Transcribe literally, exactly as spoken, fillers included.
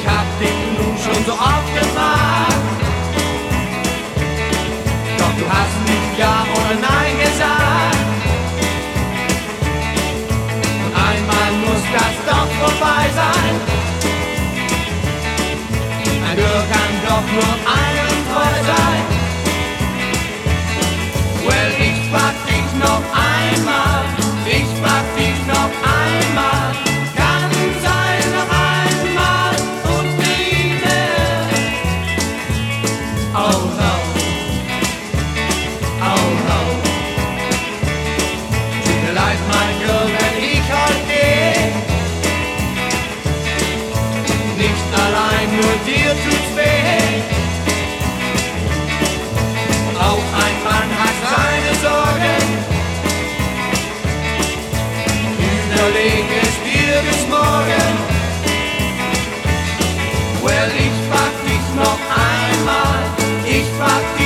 hab dich nun schon so oft gefragt, doch du hast nicht Ja oder Nein gesagt. Und einmal muss das doch vorbei sein. Ein Girl kann doch nur einem treu sein. Well, ich frag dich noch einmal, ich frag dich noch einmal, kann sein noch einmal und nie mehr. Oh no, oh no. Tut mir leid, mein Girl, wenn ich heute geh. Nicht allein, nur dir tut's weh. Auch ein Mann hat seine Sorgen. Überleg es dir bis morgen. Well, ich frag dich noch einmal, ich frag dich